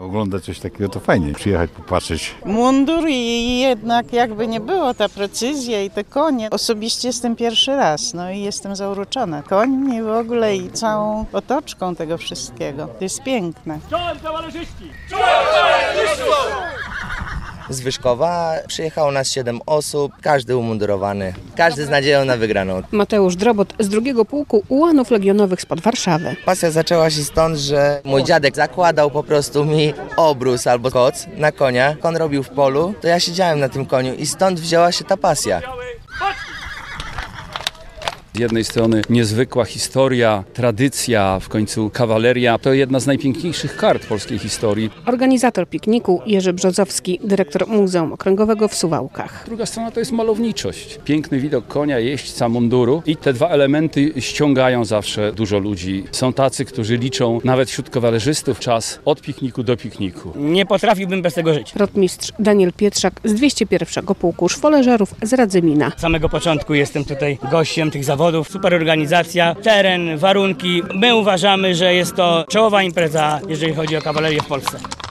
Oglądać coś takiego to fajnie, przyjechać, popatrzeć. Mundur i jednak jakby nie było, ta precyzja i te konie. Osobiście jestem pierwszy raz, no i jestem zauroczona końmi w ogóle i całą otoczką tego wszystkiego. To jest piękne. Czołem kawalerzyści! Z Wyszkowa przyjechało nas 7 osób, każdy umundurowany, każdy z nadzieją na wygraną. Mateusz Drobot z 2. Pułku Ułanów Legionowych spod Warszawy. Pasja zaczęła się stąd, że mój dziadek zakładał po prostu mi obrus albo koc na konia. On robił w polu, to ja siedziałem na tym koniu i stąd wzięła się ta pasja. Z jednej strony niezwykła historia, tradycja, w końcu kawaleria. To jedna z najpiękniejszych kart polskiej historii. Organizator pikniku Jerzy Brzozowski, dyrektor Muzeum Okręgowego w Suwałkach. Druga strona to jest malowniczość. Piękny widok konia, jeźdźca, munduru i te dwa elementy ściągają zawsze dużo ludzi. Są tacy, którzy liczą nawet wśród kawalerzystów czas od pikniku do pikniku. Nie potrafiłbym bez tego żyć. Rotmistrz Daniel Pietrzak z 201 Pułku Szwoleżerów z Radzymina. Z samego początku jestem tutaj gościem tych zawodów. Super organizacja, teren, warunki. My uważamy, że jest to czołowa impreza, jeżeli chodzi o kawalerię w Polsce.